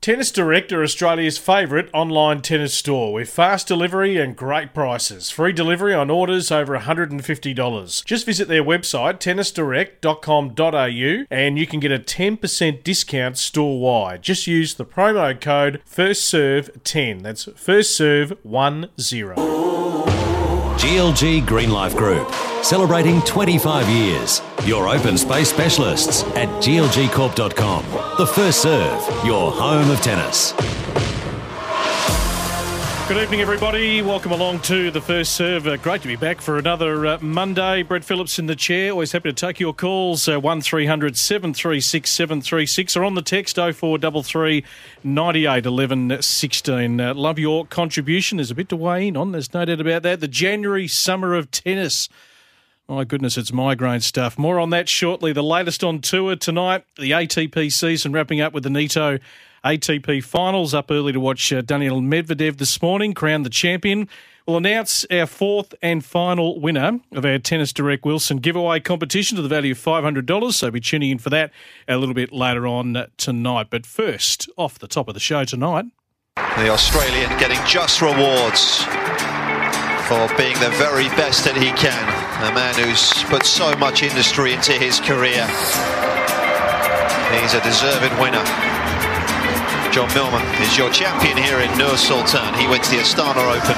Tennis Direct are Australia's favourite online tennis store with fast delivery and great prices. Free delivery on orders over $150. Just visit their website tennisdirect.com.au and you can get a 10% discount store-wide. Just use the promo code FIRSTSERVE10. That's FIRSTSERVE10. GLG Green Life Group, celebrating 25 years. Your open space specialists at glgcorp.com. The First Serve, your home of tennis. Good evening, everybody. Welcome along to the First Serve. Great to be back for another Monday. Brett Phillips in the chair. Always happy to take your calls. 1300 736 736 or on the text 0433 98 11 16. Love your contribution. There's a bit to weigh in on. There's no doubt about that. The January summer of tennis. My goodness, it's migraine stuff. More on that shortly. The latest on tour tonight. The ATP season wrapping up with the Nitto ATP Finals. Up early to watch Daniil Medvedev this morning, crowned the champion. We'll announce our fourth and final winner of our Tennis Direct Wilson giveaway competition to the value of $500, so be tuning in for that a little bit later on tonight. But first, off the top of the show tonight. The Australian getting just rewards for being the very best that he can. A man who's put so much industry into his career. He's a deserved winner. John Millman is your champion here in Nur Sultan. He wins the Astana Open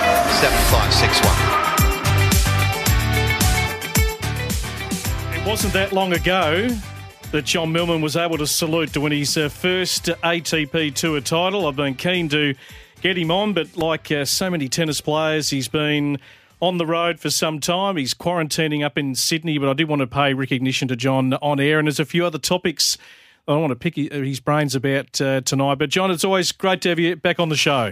7-5, 6-1. It wasn't that long ago that John Millman was able to salute to win his first ATP Tour title. I've been keen to get him on, but like so many tennis players, he's been on the road for some time. He's quarantining up in Sydney, but I did want to pay recognition to John on air, and there's a few other topics I don't want to pick his brains about tonight. But, John, it's always great to have you back on the show.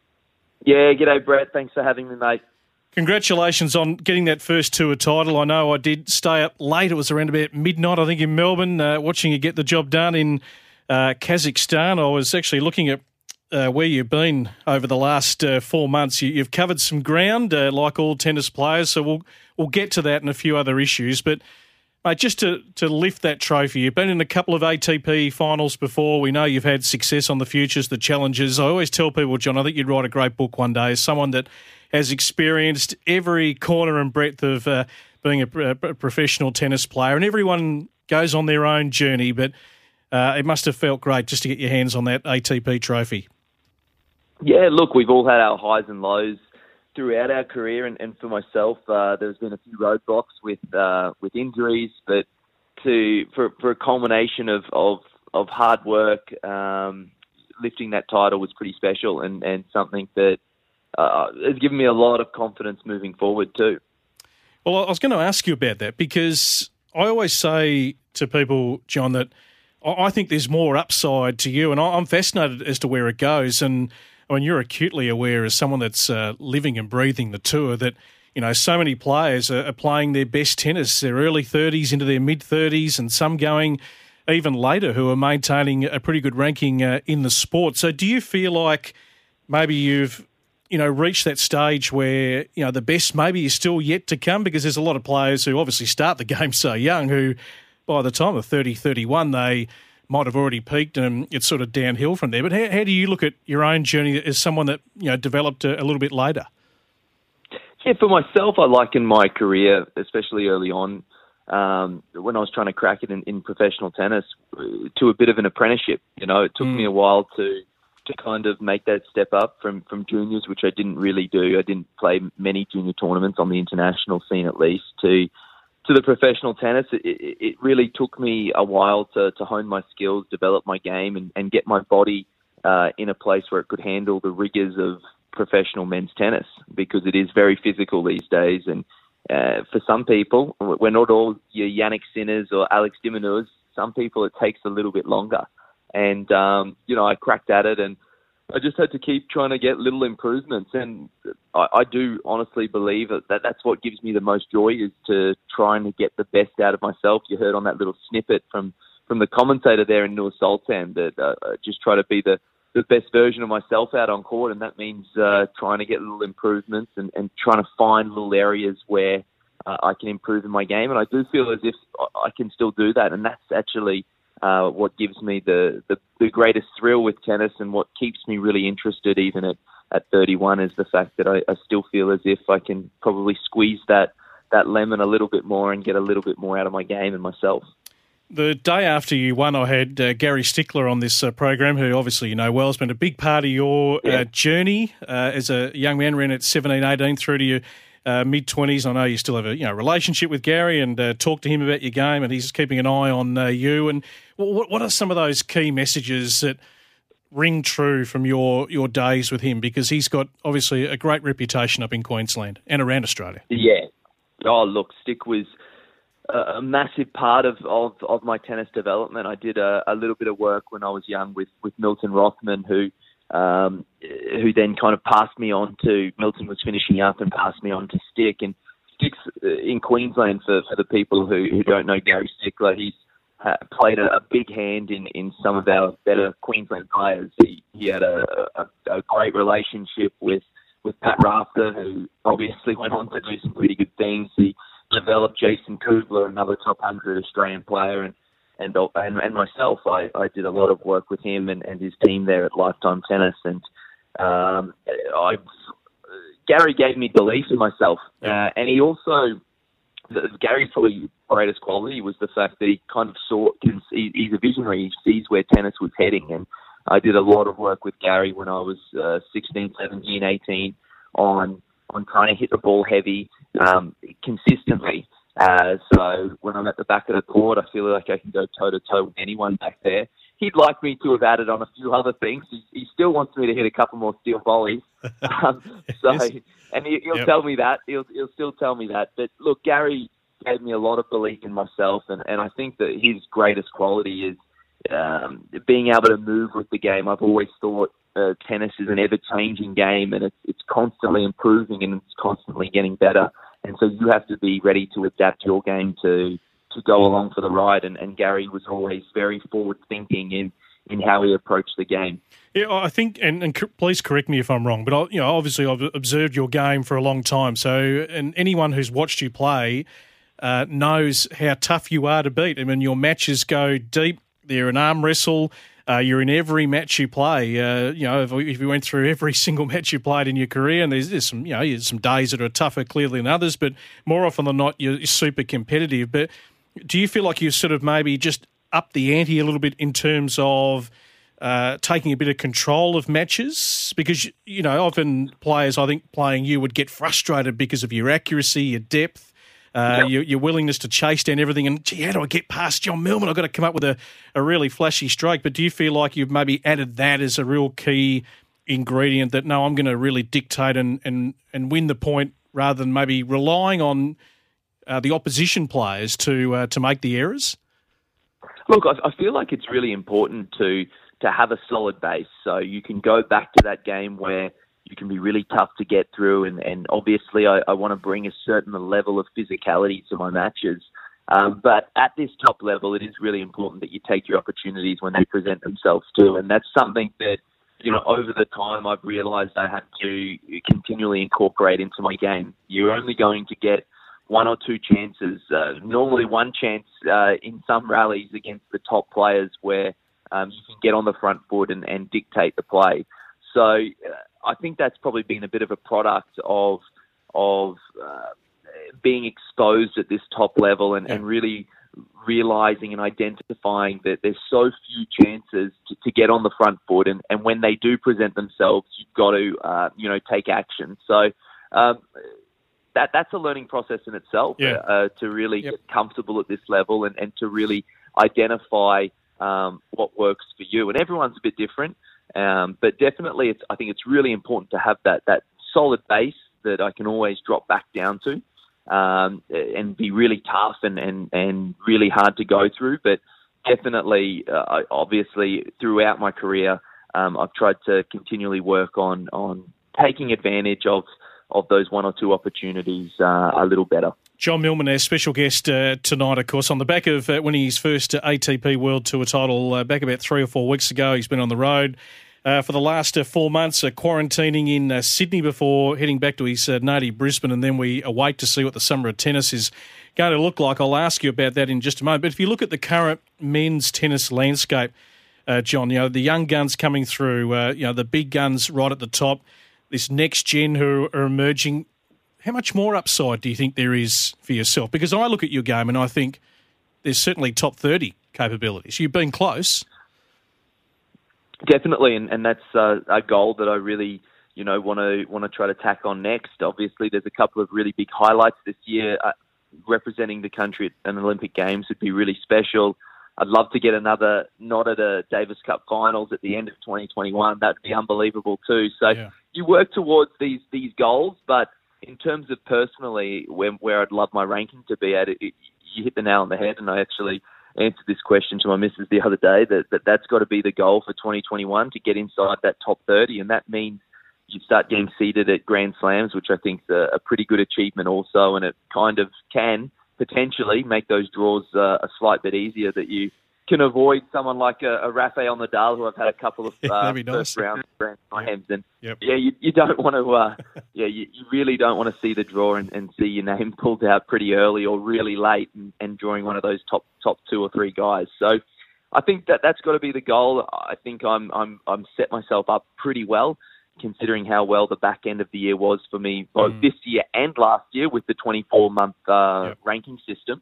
Yeah, g'day, Brett. Thanks for having me, mate. Congratulations on getting that first tour title. I know I did stay up late. It was around about midnight, I think, in Melbourne, watching you get the job done in Kazakhstan. I was actually looking at where you've been over the last 4 months. You've covered some ground, like all tennis players, so we'll get to that and a few other issues. But mate, just to lift that trophy, you've been in a couple of ATP finals before. We know you've had success on the futures, the challenges. I always tell people, John, I think you'd write a great book one day as someone that has experienced every corner and breadth of being a professional tennis player. And everyone goes on their own journey, but it must have felt great just to get your hands on that ATP trophy. Yeah, look, we've all had our highs and lows throughout our career, and for myself, there's been a few roadblocks with injuries, but for a culmination of hard work, lifting that title was pretty special and something that has given me a lot of confidence moving forward too. Well, I was going to ask you about that because I always say to people, John, that I think there's more upside to you, and I'm fascinated as to where it goes. And I mean, you're acutely aware as someone that's living and breathing the tour that, you know, so many players are playing their best tennis, their early 30s into their mid-30s, and some going even later who are maintaining a pretty good ranking in the sport. So do you feel like maybe you've, reached that stage where, the best maybe is still yet to come? Because there's a lot of players who obviously start the game so young who by the time of 30, 31, they might have already peaked and it's sort of downhill from there. But how do you look at your own journey as someone that, developed a little bit later? Yeah, for myself, I liken my career, especially early on, when I was trying to crack it in professional tennis, to a bit of an apprenticeship. It took me a while to kind of make that step up from juniors, which I didn't really do. I didn't play many junior tournaments on the international scene, at least, to the professional tennis. It really took me a while to hone my skills, develop my game, and get my body in a place where it could handle the rigors of professional men's tennis, because it is very physical these days. And for some people, we're not all your Yannick Sinners or Alex de Minaurs. Some people, it takes a little bit longer. And, I cracked at it, and I just had to keep trying to get little improvements. And I do honestly believe that that's what gives me the most joy, is to trying to get the best out of myself. You heard on that little snippet from the commentator there in Nur Sultan that just try to be the best version of myself out on court. And that means trying to get little improvements and trying to find little areas where I can improve in my game. And I do feel as if I can still do that. And that's actually what gives me the greatest thrill with tennis, and what keeps me really interested even at 31 is the fact that I still feel as if I can probably squeeze that lemon a little bit more and get a little bit more out of my game and myself. The day after you won, I had Gary Stickler on this program, who obviously you know well, has been a big part of your journey as a young man, ran at 17, 18 through to your mid-20s. I know you still have a relationship with Gary and talk to him about your game, and he's keeping an eye on you. And what are some of those key messages that ring true from your days with him? Because he's got obviously a great reputation up in Queensland and around Australia. Yeah. Oh, look, Stick was a massive part of my tennis development. I did a little bit of work when I was young with Milton Rothman, who then kind of passed me on to, Milton was finishing up and passed me on to Stick. And Stick's in Queensland, for the people who don't know Gary Stickler, he's played a big hand in some of our better Queensland players. He had a great relationship with Pat Rafter, who obviously went on to do some pretty good things. He developed Jason Kubler, another top 100 Australian player, and myself. I did a lot of work with him and his team there at Lifetime Tennis, and Gary gave me belief in myself, and he also, Gary's probably greatest quality was the fact that he kind of saw, he's a visionary, he sees where tennis was heading, and I did a lot of work with Gary when I was 16, 17, 18 on trying to hit the ball heavy consistently. So when I'm at the back of the court, I feel like I can go toe-to-toe with anyone back there. He'd like me to have added on a few other things. He still wants me to hit a couple more steel volleys. And he'll tell me that. He'll still tell me that. But look, Gary gave me a lot of belief in myself, and I think that his greatest quality is being able to move with the game. I've always thought tennis is an ever-changing game, and it's constantly improving and it's constantly getting better. And so you have to be ready to adapt your game to go along for the ride. And Gary was always very forward-thinking in how he approached the game. Yeah, I think, and please correct me if I'm wrong, but obviously I've observed your game for a long time. So, and anyone who's watched you play knows how tough you are to beat. I mean, your matches go deep. They're an arm wrestle. You're in every match you play. If you went through every single match you played in your career, and there's some, some days that are tougher clearly than others, but more often than not, you're super competitive. But do you feel like you sort of maybe just up the ante a little bit in terms of taking a bit of control of matches? Because, often players, I think, playing you would get frustrated because of your accuracy, your depth, your willingness to chase down everything. And, gee, how do I get past John Millman? I've got to come up with a really flashy stroke. But do you feel like you've maybe added that as a real key ingredient that, no, I'm going to really dictate and win the point rather than maybe relying on the opposition players to make the errors? Look, I feel like it's really important to have a solid base, so you can go back to that game where you can be really tough to get through, and obviously I want to bring a certain level of physicality to my matches. But at this top level, it is really important that you take your opportunities when they present themselves too, and that's something that, over the time I've realised I have to continually incorporate into my game. You're only going to get one or two chances, normally one chance in some rallies against the top players where you can get on the front foot and dictate the play. So I think that's probably been a bit of a product of being exposed at this top level and really realising and identifying that there's so few chances to get on the front foot, and when they do present themselves, you've got to take action. So that's a learning process in itself, to really get comfortable at this level and to really identify what works for you. And everyone's a bit different, but definitely I think it's really important to have that solid base that I can always drop back down to and be really tough and really hard to go through. But definitely, obviously, throughout my career, I've tried to continually work on taking advantage of those one or two opportunities a little better. John Millman, our special guest tonight, of course, on the back of winning his first ATP World Tour title back about 3 or 4 weeks ago. He's been on the road, for the last 4 months, quarantining in Sydney before heading back to his native Brisbane, and then we await to see what the summer of tennis is going to look like. I'll ask you about that in just a moment. But if you look at the current men's tennis landscape, John, the young guns coming through, the big guns right at the top, this next gen who are emerging, how much more upside do you think there is for yourself? Because I look at your game and I think there's certainly top 30 capabilities. You've been close. Definitely, and that's a goal that I really, want to try to tack on next. Obviously, there's a couple of really big highlights this year. Representing the country at an Olympic Games would be really special. I'd love to get another nod at a Davis Cup finals at the end of 2021. That'd be unbelievable too. So You work towards these goals, but in terms of personally, where I'd love my ranking to be at, you hit the nail on the head, and I actually answered this question to my missus the other day, that's got to be the goal for 2021, to get inside that top 30, and that means you start getting seeded at Grand Slams, which I think is a pretty good achievement also, and it kind of can potentially make those draws a slight bit easier, that you can avoid someone like a Rafael Nadal, who I've had a couple of first round Grand Slams, and you don't want to, you really don't want to see the draw and see your name pulled out pretty early or really late and drawing one of those top 2 or 3 guys. So I think that's got to be the goal. I think I'm set myself up pretty well, considering how well the back end of the year was for me, both this year and last year with the 24-month ranking system.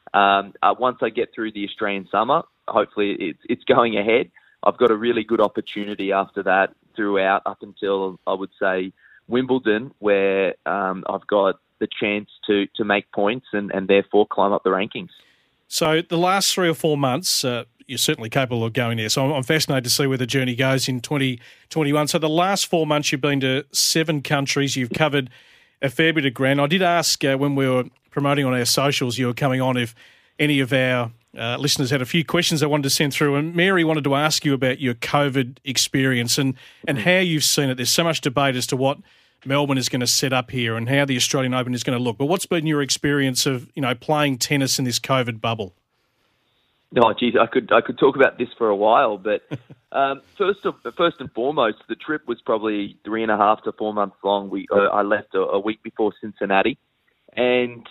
Once I get through the Australian summer, hopefully it's going ahead. I've got a really good opportunity after that throughout up until, I would say, Wimbledon, where I've got the chance to make points and therefore climb up the rankings. So the last 3 or 4 months, you're certainly capable of going there. So I'm fascinated to see where the journey goes in 2021. So the last 4 months, you've been to 7 countries. You've covered a fair bit of ground. I did ask when we were promoting on our socials, you were coming on, if any of our listeners had a few questions they wanted to send through. And Mary wanted to ask you about your COVID experience and how you've seen it. There's so much debate as to what Melbourne is going to set up here and how the Australian Open is going to look. But what's been your experience of, playing tennis in this COVID bubble? Oh, geez, I could talk about this for a while, but first and foremost, the trip was probably 3.5 to 4 months long. I left a week before Cincinnati, and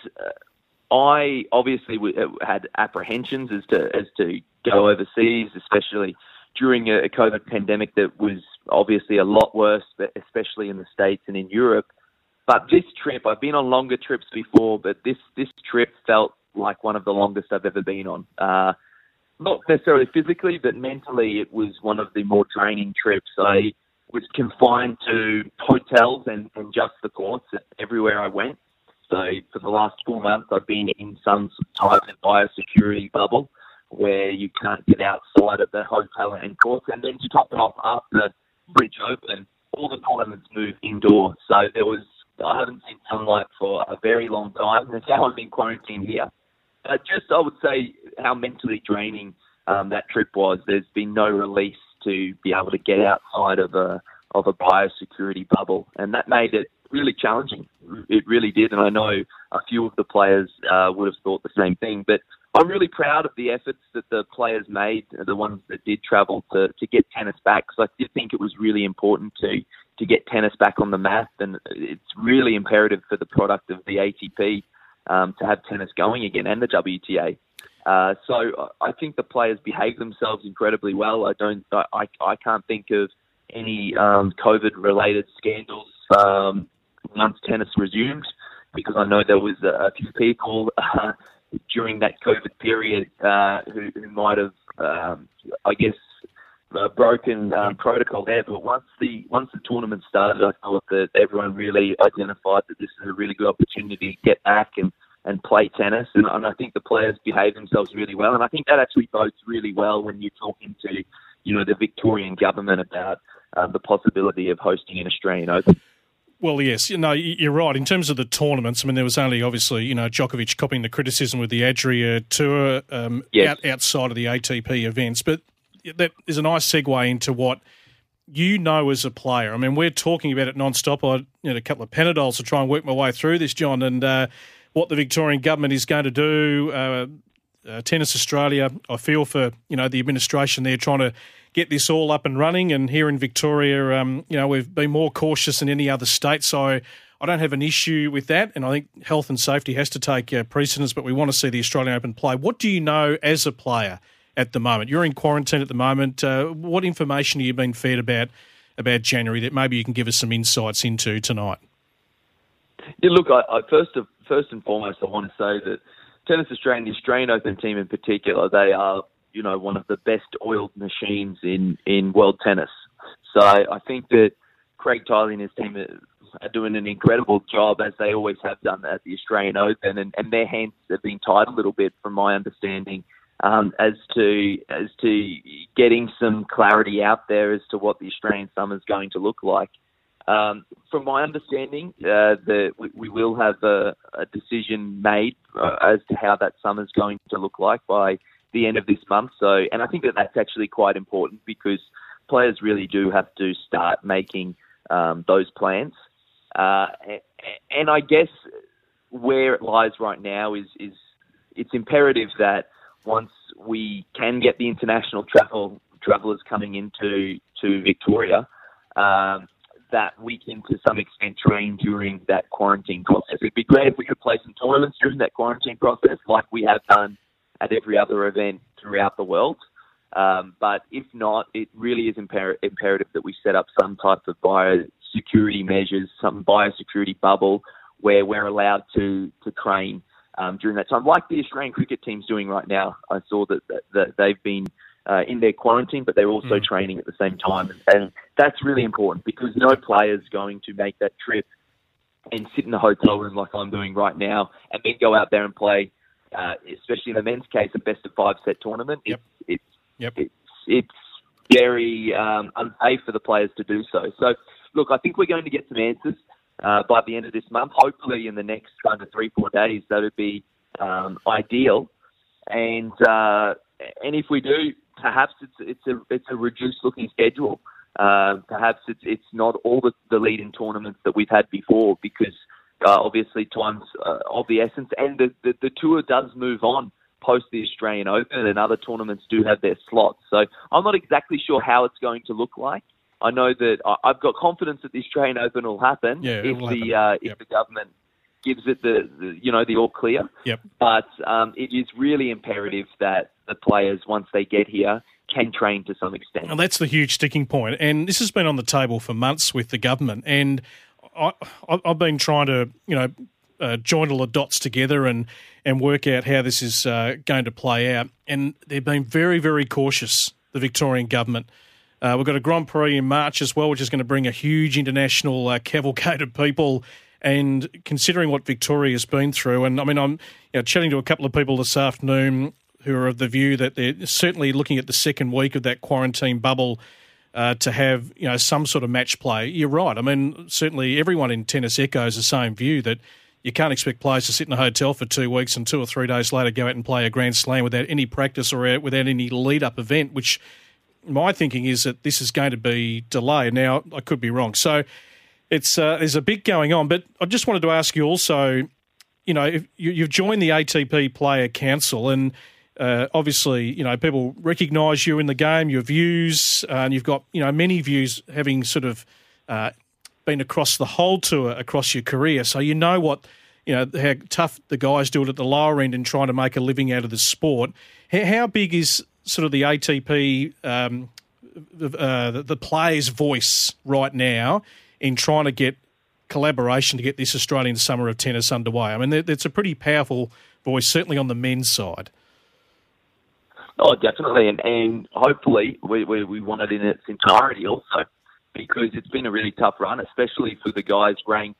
I obviously had apprehensions as to go overseas, especially during a COVID pandemic that was obviously a lot worse, especially in the States and in Europe. But this trip, I've been on longer trips before, but this trip felt like one of the longest I've ever been on. Not necessarily physically, but mentally, it was one of the more draining trips. I was confined to hotels and just the courts everywhere I went. So for the last 4 months, I've been in some type of biosecurity bubble where you can't get outside of the hotel and courts. And then to top it off, after Bridge Open, all the tournaments moved indoor. So I haven't seen sunlight for a very long time. That's how I've been quarantined here. I would say how mentally draining that trip was. There's been no release to be able to get outside of a biosecurity bubble, and that made it really challenging. It really did, and I know a few of the players would have thought the same thing. But I'm really proud of the efforts that the players made, the ones that did travel to get tennis back, because I did think it was really important to get tennis back on the mat, and it's really imperative for the product of the ATP to have tennis going again, and the WTA. So I think the players behaved themselves incredibly well. I can't think of any COVID-related scandals once tennis resumed, because I know there was a few people during that COVID period who might have, broken protocol there. But once the tournament started, I thought that everyone really identified that this is a really good opportunity to get back and play tennis. And I think the players behaved themselves really well. And I think that actually bodes really well when you're talking to, the Victorian government about the possibility of hosting an Australian Open. Well, yes, you're right. In terms of the tournaments, there was only obviously, Djokovic copying the criticism with the Adria Tour outside of the ATP events. But that is a nice segue into what as a player. We're talking about it non-stop. I had a couple of Panadols to try and work my way through this, John, and what the Victorian government is going to do Tennis Australia, I feel for, the administration there trying to get this all up and running. And here in Victoria, we've been more cautious than any other state. So I don't have an issue with that. And I think health and safety has to take precedence, but we want to see the Australian Open play. What do you know as a player at the moment? You're in quarantine at the moment. What information have you been fed about January that maybe you can give us some insights into tonight? Yeah, look, I first and foremost, I want to say that Tennis Australia, the Australian Open team in particular, they are, one of the best oiled machines in world tennis. So I think that Craig Tiley and his team are doing an incredible job, as they always have done at the Australian Open, and their hands have been tied a little bit, from my understanding, as to getting some clarity out there as to what the Australian summer is going to look like. From my understanding, we will have a decision made as to how that summer is going to look like by the end of this month. So, and I think that's actually quite important, because players really do have to start making those plans. And I guess where it lies right now is it's imperative that once we can get the international travellers coming into Victoria, that we can, to some extent, train during that quarantine process. It'd be great if we could play some tournaments during that quarantine process, like we have done at every other event throughout the world. But if not, it really is imperative that we set up some type of biosecurity measures, some biosecurity bubble where we're allowed to train during that time, like the Australian cricket team's doing right now. I saw that they've been in their quarantine, but they're also training at the same time. And that's really important, because no player's going to make that trip and sit in a hotel room like I'm doing right now and then go out there and play, especially in the men's case, a best-of-5 set tournament. It's very unsafe for the players to do so. So, look, I think we're going to get some answers by the end of this month. Hopefully in the next kind of 3-4 days, that would be ideal. And if we do, perhaps it's a reduced looking schedule. Perhaps it's not all the lead-in tournaments that we've had before, because obviously time's of the essence, and the tour does move on post the Australian Open, and other tournaments do have their slots. So I'm not exactly sure how it's going to look like. I know that I've got confidence that the Australian Open will happen if the government gives it the all clear. Yep. But it is really imperative that the players, once they get here, can train to some extent. And that's the huge sticking point. And this has been on the table for months with the government. And I've been trying to, join all the dots together and work out how this is going to play out. And they've been very, very cautious, the Victorian government. We've got a Grand Prix in March as well, which is going to bring a huge international cavalcade of people. And considering what Victoria's been through, and I mean, I'm chatting to a couple of people this afternoon who are of the view that they're certainly looking at the second week of that quarantine bubble to have some sort of match play. You're right. I mean, certainly everyone in tennis echoes the same view that you can't expect players to sit in a hotel for 2 weeks and 2 or 3 days later go out and play a Grand Slam without any practice or without any lead-up event, which my thinking is that this is going to be delayed. Now, I could be wrong. So there's a bit going on, but I just wanted to ask you also, if you've joined the ATP Player Council, and obviously, people recognise you in the game, your views, and you've got, many views having sort of been across the whole tour, across your career. So you know what, how tough the guys do it at the lower end in trying to make a living out of the sport. How big is sort of the ATP, the players' voice right now in trying to get collaboration to get this Australian Summer of Tennis underway? I mean, it's a pretty powerful voice, certainly on the men's side. Oh, definitely, and hopefully we want it in its entirety also, because it's been a really tough run, especially for the guys ranked,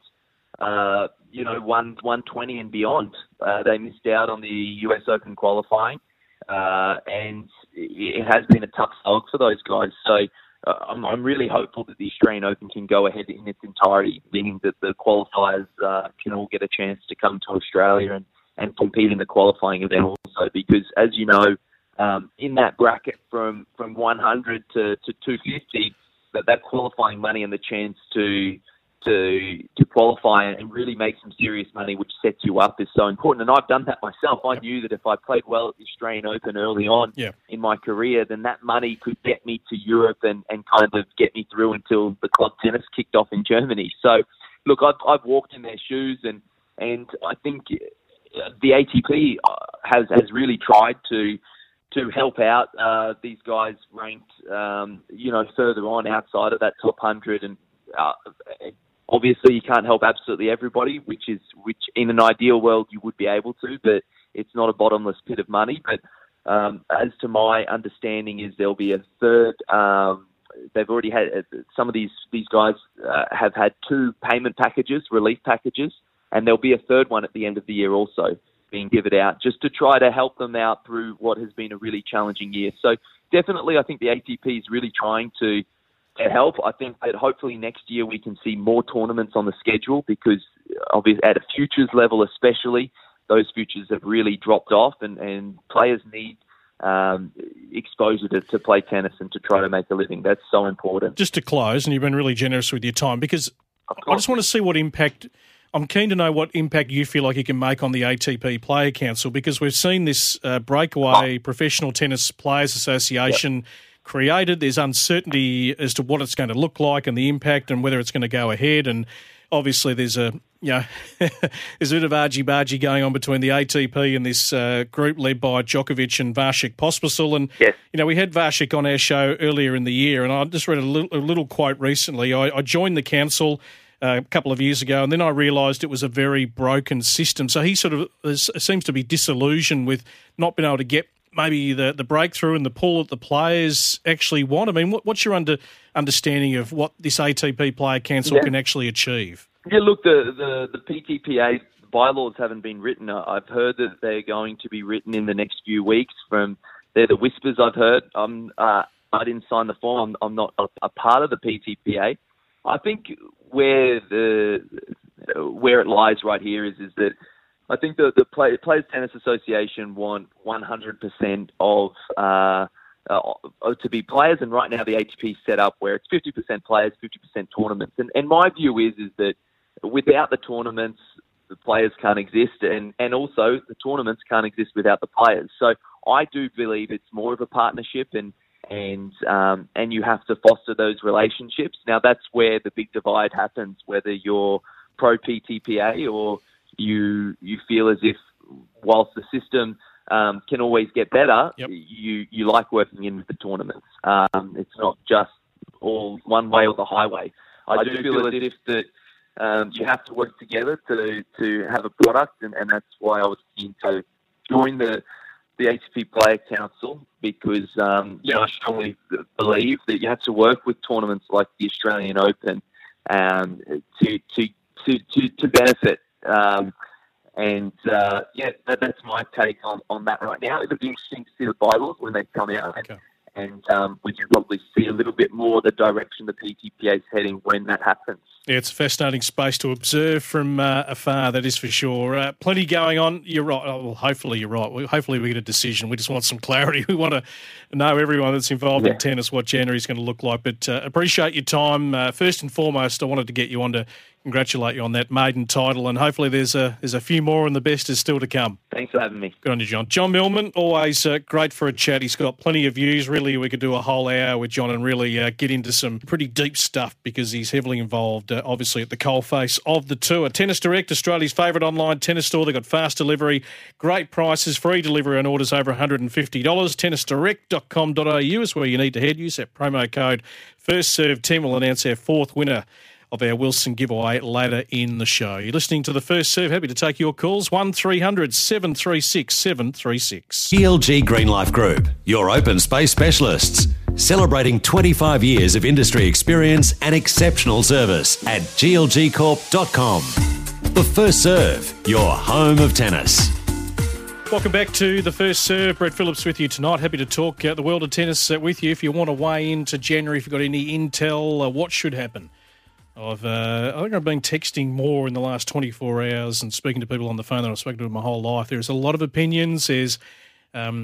120 and beyond. They missed out on the US Open qualifying, and it has been a tough slog for those guys. So I'm really hopeful that the Australian Open can go ahead in its entirety, meaning that the qualifiers can all get a chance to come to Australia and compete in the qualifying event also, because as you know, in that bracket from 100 to 250, that qualifying money and the chance to to qualify and really make some serious money, which sets you up, is so important. And I've done that myself. I knew that if I played well at the Australian Open early on in my career, then that money could get me to Europe and kind of get me through until the club tennis kicked off in Germany. So, look, I've walked in their shoes, and I think the ATP has really tried to help out these guys ranked, further on outside of that top 100. And obviously, you can't help absolutely everybody, which in an ideal world you would be able to, but it's not a bottomless pit of money. But as to my understanding, is there'll be a third. They've already had some of these guys have had 2 payment packages, relief packages, and there'll be a third one at the end of the year also being given out, just to try to help them out through what has been a really challenging year. So definitely, I think the ATP is really trying to help. I think that hopefully next year we can see more tournaments on the schedule, because obviously at a futures level especially, those futures have really dropped off, and players need exposure to play tennis and to try to make a living. That's so important. Just to close, and you've been really generous with your time, because I just want to see what impact... I'm keen to know what impact you feel like you can make on the ATP Player Council, because we've seen this breakaway Professional Tennis Players Association created. There's uncertainty as to what it's going to look like and the impact and whether it's going to go ahead. And obviously there's a there's a bit of argy-bargy going on between the ATP and this group led by Djokovic and Vasek Pospisil. And, we had Vasek on our show earlier in the year, and I just read a little quote recently. I joined the council a couple of years ago, and then I realised it was a very broken system. So he sort of seems to be disillusioned with not being able to get maybe the breakthrough and the pull that the players actually want. I mean, what's your understanding of what this ATP Player Council can actually achieve? Yeah, look, the PTPA bylaws haven't been written. I've heard that they're going to be written in the next few weeks. They're the whispers I've heard. I didn't sign the form. I'm not a part of the PTPA. I think where it lies right here is that I think the Players Tennis Association want 100% of to be players, and right now the ATP is set up where it's 50% players, 50% tournaments. And my view is that without the tournaments, the players can't exist, and also the tournaments can't exist without the players. So I do believe it's more of a partnership, and you have to foster those relationships. Now, that's where the big divide happens, whether you're pro-PTPA or you feel as if whilst the system can always get better, you like working in with the tournaments. It's not just all one way or the highway. I do feel as if that you have to work together to have a product, and that's why I was keen to join the ATP Player Council, because I strongly believe that you have to work with tournaments like the Australian Open to benefit. That's my take on that right now. It'll be interesting to see the bylaws when they come out. Okay. And we can probably see a little bit more the direction the PTPA is heading when that happens. Yeah, it's a fascinating space to observe from afar, that is for sure. Plenty going on. You're right. Well, hopefully you're right. Hopefully we get a decision. We just want some clarity. We want to know everyone that's involved in tennis what January is going to look like. But appreciate your time. First and foremost, I wanted to get you on to congratulate you on that maiden title, and hopefully there's a few more, and the best is still to come. Thanks for having me. Good on you, John. John Millman, always great for a chat. He's got plenty of views. Really, we could do a whole hour with John and really get into some pretty deep stuff, because he's heavily involved, obviously, at the coalface of the tour. Tennis Direct, Australia's favourite online tennis store. They've got fast delivery, great prices, free delivery on orders over $150. tennisdirect.com.au is where you need to head. Use that promo code FIRSTSERVE. Tim will announce our fourth winner of our Wilson giveaway later in the show. You're listening to The First Serve. Happy to take your calls. 1300 736 736. GLG Green Life Group, your open space specialists. Celebrating 25 years of industry experience and exceptional service at glgcorp.com. The First Serve, your home of tennis. Welcome back to The First Serve. Brett Phillips with you tonight. Happy to talk the world of tennis with you. If you want to weigh into January, if you've got any intel, what should happen? I think I've been texting more in the last 24 hours and speaking to people on the phone than I've spoken to in my whole life. There's a lot of opinions. There's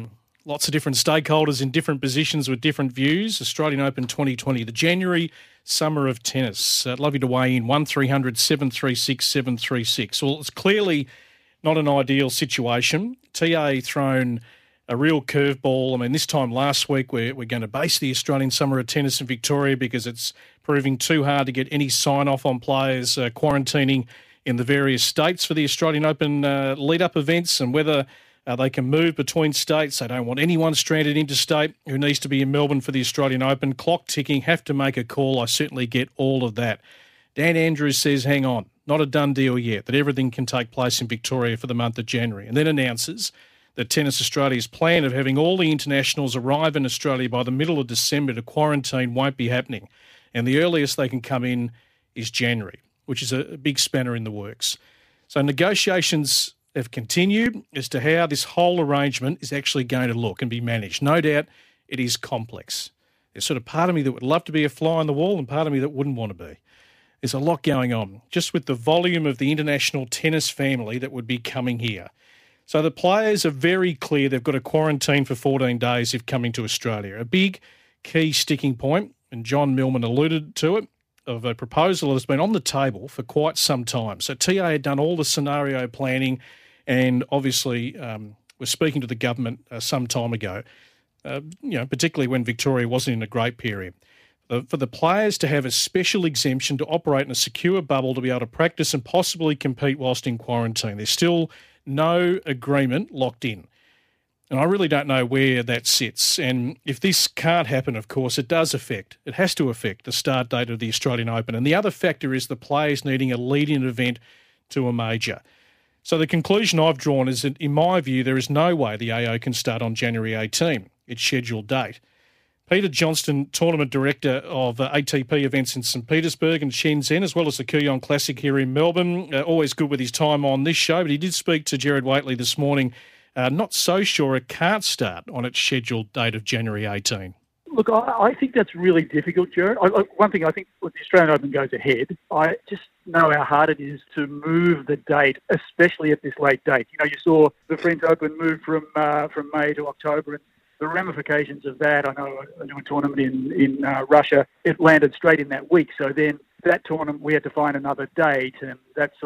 Lots of different stakeholders in different positions with different views. Australian Open 2020, the January Summer of Tennis. I'd love you to weigh in, 1300 736 736. Well, it's clearly not an ideal situation. TA thrown a real curveball. I mean, this time last week we're going to base the Australian Summer of Tennis in Victoria because it's proving too hard to get any sign-off on players quarantining in the various states for the Australian Open lead-up events, and whether they can move between states. They don't want anyone stranded interstate who needs to be in Melbourne for the Australian Open. Clock ticking, have to make a call. I certainly get all of that. Dan Andrews says, hang on, not a done deal yet, that everything can take place in Victoria for the month of January, and then announces that Tennis Australia's plan of having all the internationals arrive in Australia by the middle of December to quarantine won't be happening, and the earliest they can come in is January, which is a big spanner in the works. So negotiations have continued as to how this whole arrangement is actually going to look and be managed. No doubt it is complex. There's sort of part of me that would love to be a fly on the wall and part of me that wouldn't want to be. There's a lot going on, just with the volume of the international tennis family that would be coming here. So the players are very clear they've got to quarantine for 14 days if coming to Australia. A big key sticking point, and John Millman alluded to it, of a proposal that has been on the table for quite some time. So TA had done all the scenario planning and obviously was speaking to the government some time ago, particularly when Victoria wasn't in a great period. For the players to have a special exemption to operate in a secure bubble to be able to practice and possibly compete whilst in quarantine. There's still no agreement locked in. And I really don't know where that sits. And if this can't happen, of course, it has to affect the start date of the Australian Open. And the other factor is the players needing a lead-in event to a major. So the conclusion I've drawn is that, in my view, there is no way the AO can start on January 18, its scheduled date. Peter Johnston, Tournament Director of ATP events in St Petersburg and Shenzhen, as well as the Kooyong Classic here in Melbourne. Always good with his time on this show, but he did speak to Gerard Whateley this morning. Not so sure it can't start on its scheduled date of January 18. Look, I think that's really difficult, Gerard. One thing I think when the Australian Open goes ahead, I just know how hard it is to move the date, especially at this late date. You know, you saw the French Open move from May to October, and the ramifications of that, I know a tournament in Russia, it landed straight in that week. So then that tournament, we had to find another date, and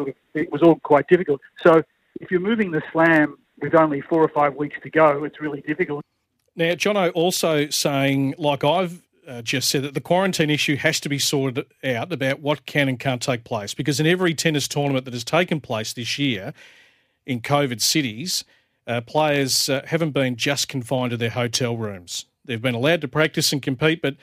it was all quite difficult. So if you're moving the Slam with only 4 or 5 weeks to go, it's really difficult. Now, Jono also saying, like I've just said, that the quarantine issue has to be sorted out about what can and can't take place, because in every tennis tournament that has taken place this year in COVID cities, players haven't been just confined to their hotel rooms. They've been allowed to practice and compete, but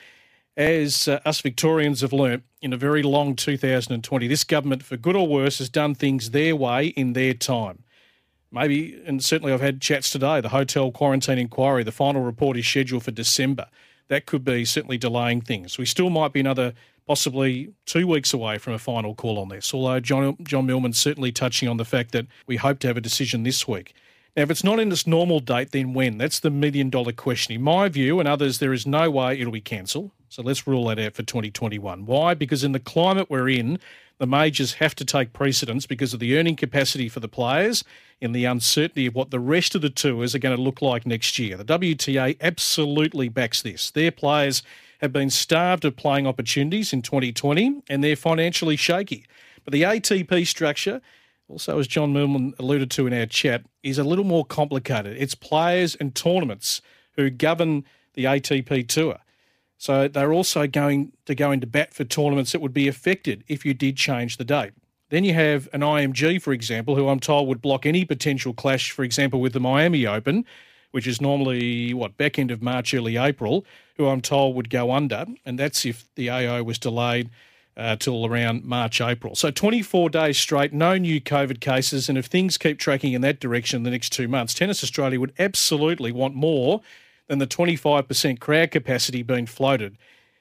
as us Victorians have learnt in a very long 2020, this government, for good or worse, has done things their way in their time. Maybe, and certainly I've had chats today, the hotel quarantine inquiry, the final report is scheduled for December. That could be certainly delaying things. We still might be another possibly 2 weeks away from a final call on this, although John Millman's certainly touching on the fact that we hope to have a decision this week. Now, if it's not in its normal date, then when? That's the million-dollar question. In my view and others, there is no way it'll be cancelled. So let's rule that out for 2021. Why? Because in the climate we're in, the majors have to take precedence because of the earning capacity for the players and the uncertainty of what the rest of the tours are going to look like next year. The WTA absolutely backs this. Their players have been starved of playing opportunities in 2020 and they're financially shaky. But the ATP structure, also as John Millman alluded to in our chat, is a little more complicated. It's players and tournaments who govern the ATP tour. So they're also going to go into bat for tournaments that would be affected if you did change the date. Then you have an IMG, for example, who I'm told would block any potential clash, for example, with the Miami Open, which is normally, back end of March, early April, who I'm told would go under, and that's if the AO was delayed till around March, April. So 24 days straight, no new COVID cases, and if things keep tracking in that direction in the next 2 months, Tennis Australia would absolutely want more than the 25% crowd capacity being floated.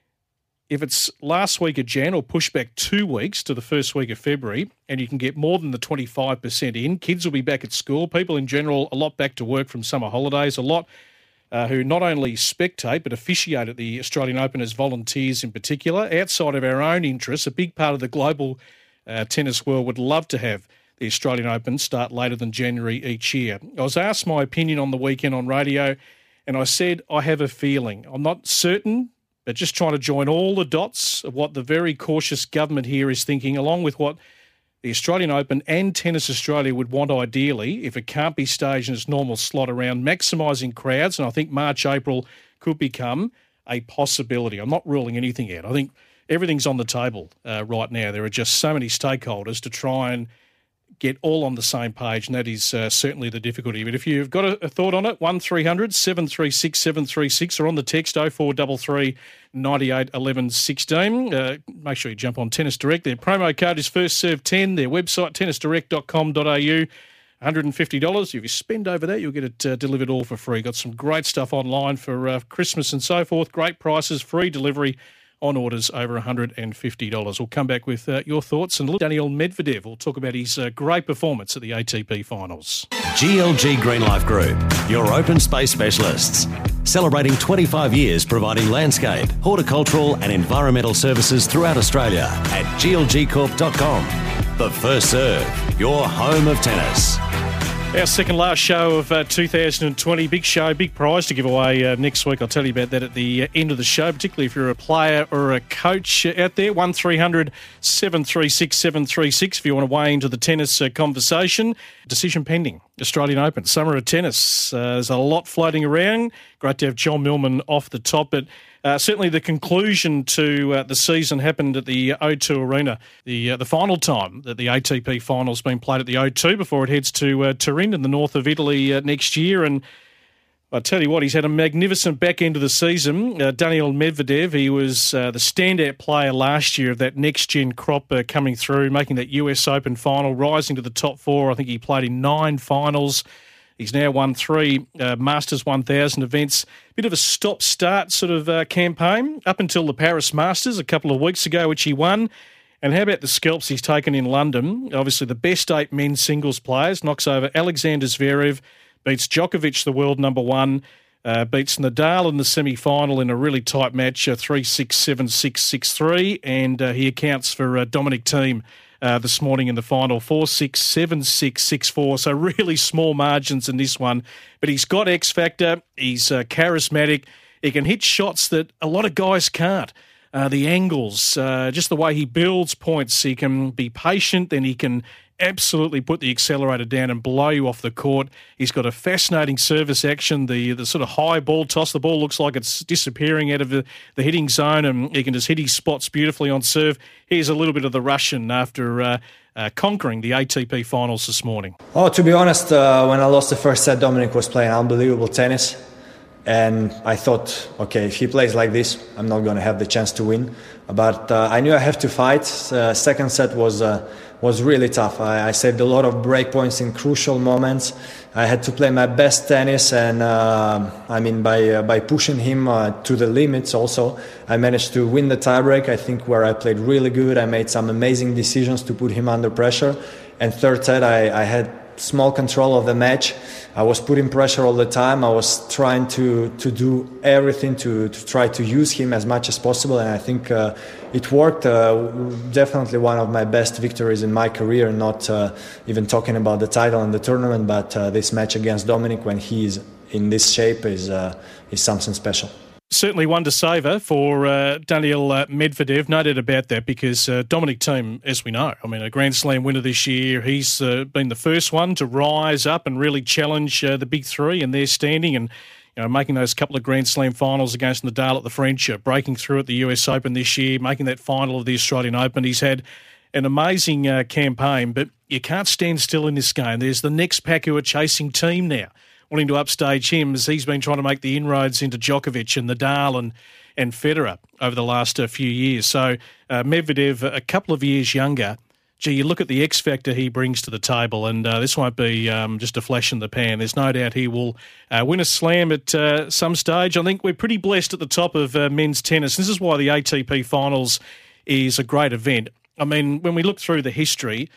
If it's last week of Jan or push back 2 weeks to the first week of February and you can get more than the 25% in, kids will be back at school, people in general a lot back to work from summer holidays, a lot who not only spectate but officiate at the Australian Open as volunteers in particular. Outside of our own interests, a big part of the global tennis world would love to have the Australian Open start later than January each year. I was asked my opinion on the weekend on radio And I said, I have a feeling. I'm not certain, but just trying to join all the dots of what the very cautious government here is thinking, along with what the Australian Open and Tennis Australia would want ideally, if it can't be staged in its normal slot, around maximising crowds. And I think March, April could become a possibility. I'm not ruling anything out. I think everything's on the table right now. There are just so many stakeholders to try and get all on the same page, and that is certainly the difficulty. But if you've got a thought on it, 1300 736 736 or on the text 0433 98 11 16. Make sure you jump on Tennis Direct. Their promo code is FirstServe10. Their website, tennisdirect.com.au. $150. If you spend over that, you'll get it delivered all for free. Got some great stuff online for Christmas and so forth. Great prices, free delivery on orders over $150. We'll come back with your thoughts. And Daniil Medvedev will talk about his great performance at the ATP Finals. GLG Greenlife Group, your open space specialists. Celebrating 25 years providing landscape, horticultural and environmental services throughout Australia at glgcorp.com. The First Serve, your home of tennis. Our second last show of 2020. Big show, big prize to give away next week. I'll tell you about that at the end of the show, particularly if you're a player or a coach out there. 1300 736 736 if you want to weigh into the tennis conversation. Decision pending. Australian Open, Summer of Tennis. There's a lot floating around. Great to have John Millman off the top, but certainly the conclusion to the season happened at the O2 Arena, the final time that the ATP Final's been played at the O2 before it heads to Turin in the north of Italy next year. And I tell you what, he's had a magnificent back end of the season. Daniil Medvedev, he was the standout player last year of that next-gen crop coming through, making that US Open final, rising to the top four. I think he played in 9 finals. He's now won 3 Masters 1000 events. Bit of a stop-start sort of campaign up until the Paris Masters a couple of weeks ago, which he won. And how about the scalps he's taken in London? Obviously, the best 8 men's singles players, knocks over Alexander Zverev, beats Djokovic, the world number 1, beats Nadal in the semi-final in a really tight match, 3-6, 7-6, 6-3, and he accounts for Dominic Thiem this morning in the final, 4-6, 7-6, 6-4, so really small margins in this one. But he's got X-factor, he's charismatic, he can hit shots that a lot of guys can't. The angles, just the way he builds points, he can be patient, then he can absolutely put the accelerator down and blow you off the court. He's got a fascinating service action, the sort of high ball toss. The ball looks like it's disappearing out of the hitting zone, and he can just hit his spots beautifully on serve. Here's a little bit of the Russian after conquering the ATP Finals this morning. Oh, to be honest, when I lost the first set, Dominic was playing unbelievable tennis. And I thought, okay, if he plays like this, I'm not going to have the chance to win. But I knew I have to fight. Second set was really tough. I saved a lot of break points in crucial moments. I had to play my best tennis, and by pushing him to the limits also, I managed to win the tiebreak. I think where I played really good. I made some amazing decisions to put him under pressure. And third set, I had small control of the match. I was putting pressure all the time. I was trying to do everything to try to use him as much as possible, and I think it worked. Definitely one of my best victories in my career, not even talking about the title and the tournament, but this match against Dominic when he's in this shape is something special. Certainly one to savour for Daniil Medvedev, no doubt about that, because Dominic Thiem, as we know, I mean, a Grand Slam winner this year, he's been the first one to rise up and really challenge the big three and their standing, and making those couple of Grand Slam finals against Nadal at the French, breaking through at the US Open this year, making that final of the Australian Open. He's had an amazing campaign, but you can't stand still in this game. There's the next pack who are chasing Thiem now, wanting to upstage him as he's been trying to make the inroads into Djokovic and Nadal and Federer over the last few years. So Medvedev, a couple of years younger, you look at the X factor he brings to the table, and this won't be just a flash in the pan. There's no doubt he will win a slam at some stage. I think we're pretty blessed at the top of men's tennis. This is why the ATP Finals is a great event. I mean, when we look through the history,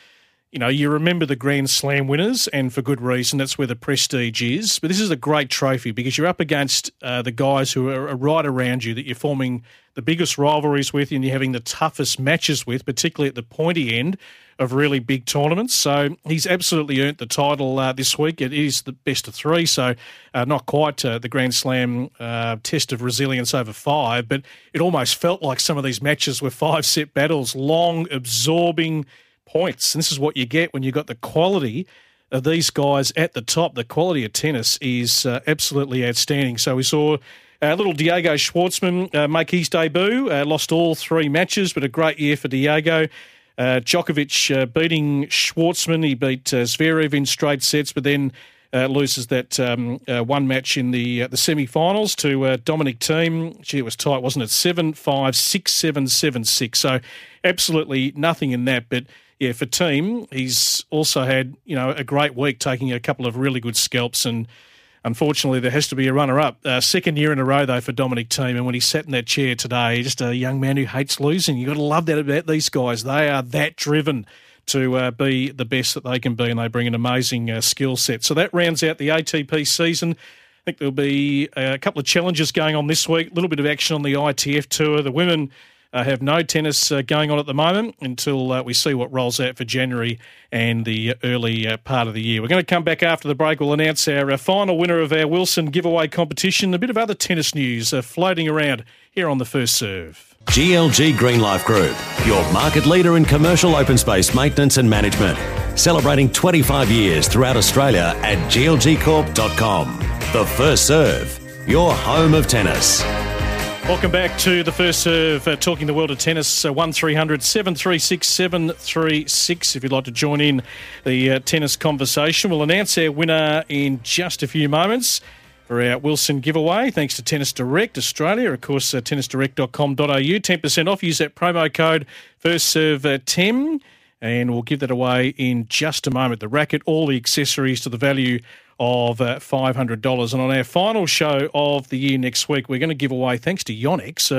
you know, you remember the Grand Slam winners, and for good reason. That's where the prestige is. But this is a great trophy because you're up against the guys who are right around you that you're forming the biggest rivalries with and you're having the toughest matches with, particularly at the pointy end of really big tournaments. So he's absolutely earned the title this week. It is the best of three, so not quite the Grand Slam test of resilience over 5, but it almost felt like some of these matches were 5-set battles, long, absorbing points. And this is what you get when you've got the quality of these guys at the top. The quality of tennis is absolutely outstanding. So we saw little Diego Schwartzman make his debut, lost all 3 matches, but a great year for Diego. Djokovic beating Schwartzman. He beat Zverev in straight sets, but then loses that one match in the semi-finals to Dominic Thiem. Gee, it was tight, wasn't it? 7-5, 6-7, 7-6. So absolutely nothing in that. But yeah, for Thiem, he's also had, you know, a great week, taking a couple of really good scalps, and unfortunately there has to be a runner-up. Second year in a row, though, for Dominic Thiem, and when he sat in that chair today, just a young man who hates losing. You've got to love that about these guys. They are that driven to be the best that they can be, and they bring an amazing skill set. So that rounds out the ATP season. I think there'll be a couple of challenges going on this week, a little bit of action on the ITF Tour. The women have no tennis going on at the moment until we see what rolls out for January and the early part of the year. We're going to come back after the break. We'll announce our final winner of our Wilson giveaway competition. A bit of other tennis news floating around here on The First Serve. GLG Green Life Group, your market leader in commercial open space maintenance and management. Celebrating 25 years throughout Australia at glgcorp.com. The First Serve, your home of tennis. Welcome back to The First Serve, talking the world of tennis. 1300 736 736 if you'd like to join in the tennis conversation. We'll announce our winner in just a few moments for our Wilson giveaway, thanks to Tennis Direct Australia. Of course, tennisdirect.com.au. 10% off. Use that promo code FirstServe10, and we'll give that away in just a moment. The racket, all the accessories to the value of $500. And on our final show of the year next week, we're going to give away, thanks to Yonex,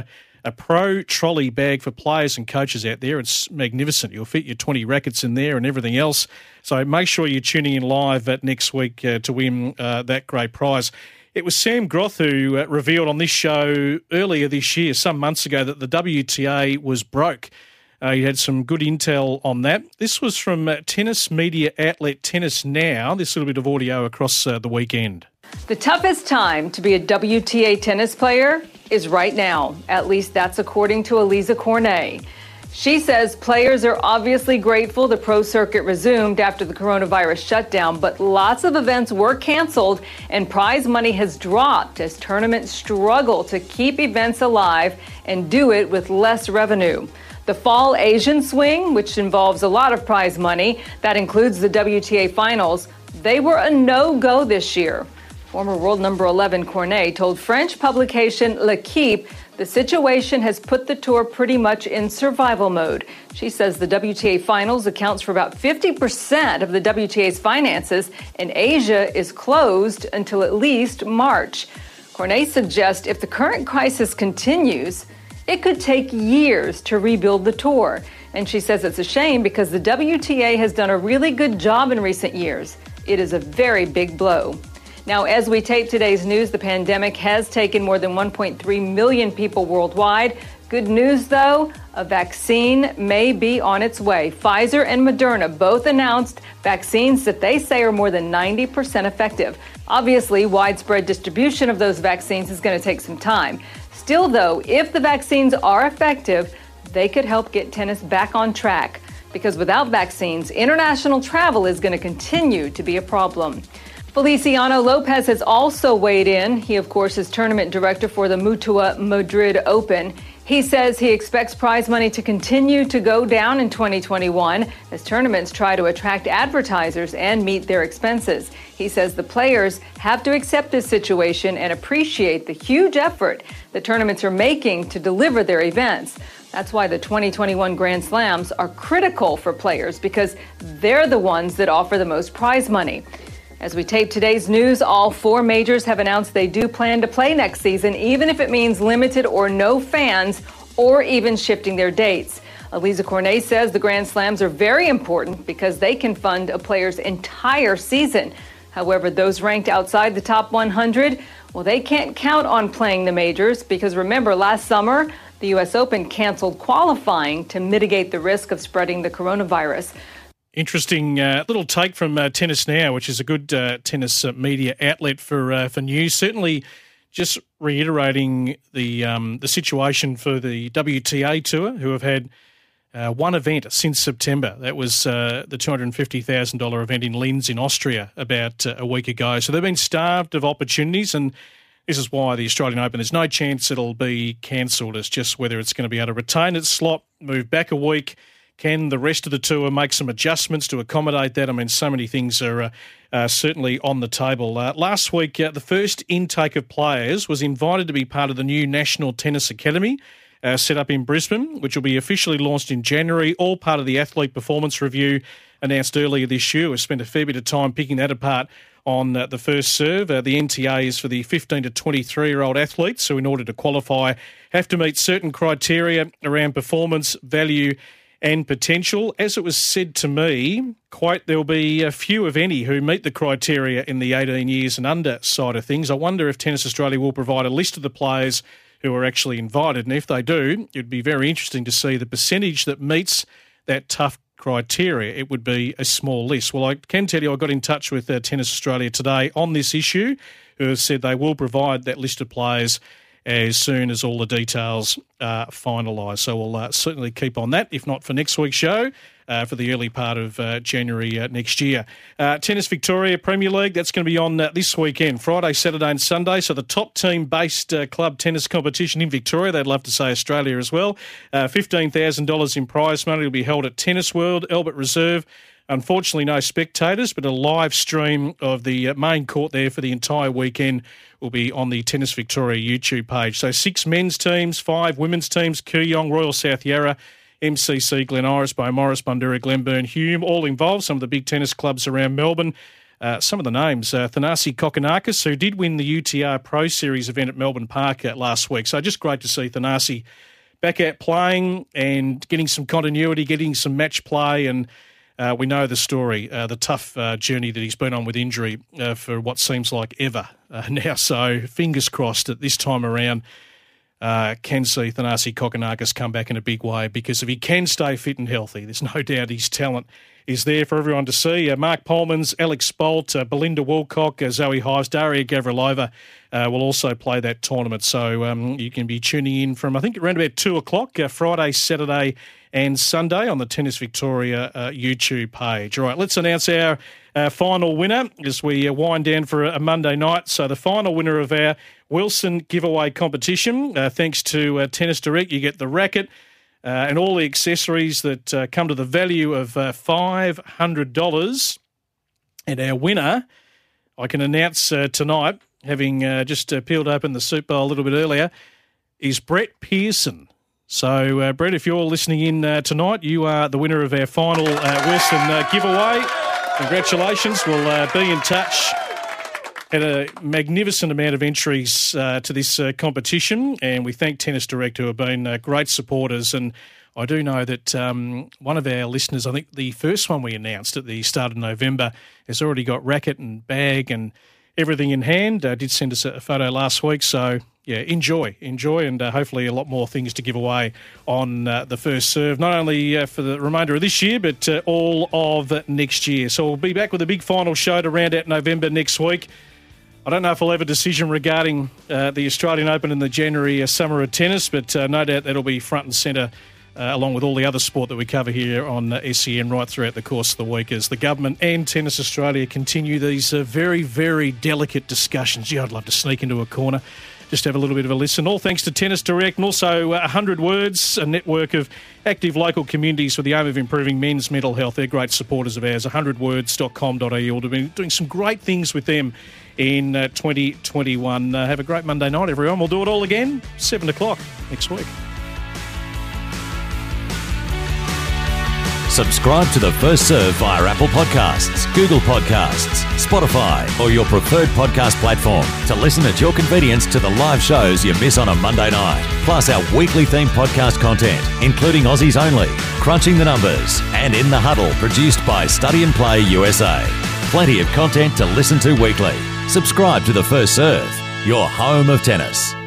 a pro trolley bag for players and coaches out there. It's magnificent. You'll fit your 20 rackets in there and everything else. So make sure you're tuning in live next week to win that great prize. It was Sam Groth who revealed on this show earlier this year, some months ago, that the WTA was broke. He had some good intel on that. This was from tennis media outlet Tennis Now. This little bit of audio across the weekend. The toughest time to be a WTA tennis player is right now. At least that's according to Elisa Cornet. She says players are obviously grateful the pro circuit resumed after the coronavirus shutdown, but lots of events were canceled and prize money has dropped as tournaments struggle to keep events alive and do it with less revenue. The Fall Asian Swing, which involves a lot of prize money, that includes the WTA finals, they were a no-go this year. Former world number 11 Cornet told French publication L'Equipe the situation has put the tour pretty much in survival mode. She says the WTA finals accounts for about 50% of the WTA's finances, and Asia is closed until at least March. Cornet suggests if the current crisis continues, it could take years to rebuild the tour. And she says it's a shame because the WTA has done a really good job in recent years. It is a very big blow. Now, as we tape today's news, the pandemic has taken more than 1.3 million people worldwide. Good news, though, a vaccine may be on its way. Pfizer and Moderna both announced vaccines that they say are more than 90% effective. Obviously, widespread distribution of those vaccines is going to take some time. Still, though, if the vaccines are effective, they could help get tennis back on track. Because without vaccines, international travel is going to continue to be a problem. Feliciano Lopez has also weighed in. He, of course, is tournament director for the Mutua Madrid Open. He says he expects prize money to continue to go down in 2021 as tournaments try to attract advertisers and meet their expenses. He says the players have to accept this situation and appreciate the huge effort the tournaments are making to deliver their events. That's why the 2021 Grand Slams are critical for players because they're the ones that offer the most prize money. As we tape today's news, all four majors have announced they do plan to play next season, even if it means limited or no fans or even shifting their dates. Elisa Cornet says the Grand Slams are very important because they can fund a player's entire season. However, those ranked outside the top 100, well, they can't count on playing the majors because remember, last summer, the U.S. Open canceled qualifying to mitigate the risk of spreading the coronavirus. Interesting little take from Tennis Now, which is a good tennis media outlet for news. Certainly, just reiterating the situation for the WTA Tour, who have had one event since September. That was the $250,000 event in Linz in Austria about a week ago. So they've been starved of opportunities, and this is why the Australian Open, there's no chance it'll be cancelled. It's just whether it's going to be able to retain its slot, move back a week. Can the rest of the tour make some adjustments to accommodate that? I mean, so many things are certainly on the table. Last week, the first intake of players was invited to be part of the new National Tennis Academy set up in Brisbane, which will be officially launched in January, all part of the Athlete Performance Review announced earlier this year. We've spent a fair bit of time picking that apart on the first serve. The NTA is for the 15 to 23-year-old athletes who, in order to qualify, have to meet certain criteria around performance, value and potential. As it was said to me, quote, there'll be a few, if any, who meet the criteria in the 18 years and under side of things. I wonder if Tennis Australia will provide a list of the players who are actually invited. And if they do, it'd be very interesting to see the percentage that meets that tough criteria. It would be a small list. Well, I can tell you I got in touch with Tennis Australia today on this issue, who have said they will provide that list of players as soon as all the details are finalised. So we'll certainly keep on that, if not for next week's show, for the early part of January next year. Tennis Victoria Premier League, that's going to be on this weekend, Friday, Saturday and Sunday. So the top team-based club tennis competition in Victoria, they'd love to say Australia as well. $15,000 in prize money will be held at Tennis World, Albert Reserve. Unfortunately, no spectators, but a live stream of the main court there for the entire weekend will be on the Tennis Victoria YouTube page. So 6 men's teams, 5 women's teams, Kooyong, Royal South Yarra, MCC, Glen Iris, Beaumaris, Bundoora, Glenburn, Hume, all involved, some of the big tennis clubs around Melbourne. Some of the names, Thanasi Kokkinakis, who did win the UTR Pro Series event at Melbourne Park last week. So just great to see Thanasi back out playing and getting some continuity, getting some match play, and we know the story, the tough journey that he's been on with injury for what seems like ever now. So fingers crossed that this time around can see Thanasi Kokkinakis come back in a big way, because if he can stay fit and healthy, there's no doubt his talent is there for everyone to see. Mark Polmans, Alex Bolt, Belinda Wilcock, Zoe Hives, Daria Gavrilova will also play that tournament. So you can be tuning in from, I think, around about 2 o'clock, Friday, Saturday and Sunday on the Tennis Victoria YouTube page. All right, let's announce our final winner as we wind down for a Monday night. So the final winner of our Wilson giveaway competition, thanks to Tennis Direct, you get the racket and all the accessories that come to the value of $500. And our winner, I can announce tonight, having just peeled open the soup bowl a little bit earlier, is Brett Pearson. So, Brett, if you're listening in tonight, you are the winner of our final Wilson giveaway. Congratulations. We'll be in touch. Had a magnificent amount of entries to this competition, and we thank Tennis Direct, who have been great supporters. And I do know that one of our listeners, I think the first one we announced at the start of November, has already got racket and bag and everything in hand. Did send us a photo last week. So, yeah, enjoy, and hopefully a lot more things to give away on the first serve, not only for the remainder of this year, but all of next year. So we'll be back with a big final show to round out November next week. I don't know if we'll have a decision regarding the Australian Open and the January Summer of Tennis, but no doubt that'll be front and centre along with all the other sport that we cover here on SEN right throughout the course of the week, as the government and Tennis Australia continue these very, very delicate discussions. Yeah, I'd love to sneak into a corner, just have a little bit of a listen. All thanks to Tennis Direct, and also 100 Words, a network of active local communities with the aim of improving men's mental health. They're great supporters of ours, 100words.com.au. We'll be doing some great things with them in 2021. Have a great Monday night, everyone. We'll do it all again, 7 o'clock next week. Subscribe to The First Serve via Apple Podcasts, Google Podcasts, Spotify, or your preferred podcast platform to listen at your convenience to the live shows you miss on a Monday night. Plus our weekly themed podcast content, including Aussies Only, Crunching the Numbers, and In the Huddle, produced by Study and Play USA. Plenty of content to listen to weekly. Subscribe to The First Serve, your home of tennis.